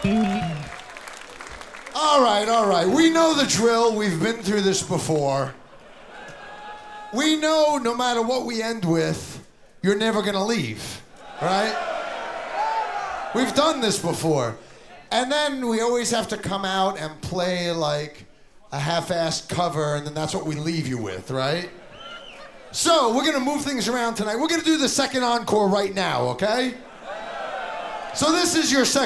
All right. We know the drill. We've been through this before. We know no matter what we end with, you're never gonna leave, right? We've done this before. And then we always have to come out and play like a half-assed cover, and then that's what we leave you with, right? So we're gonna move things around tonight. We're gonna do the second encore right now, okay? So this is your second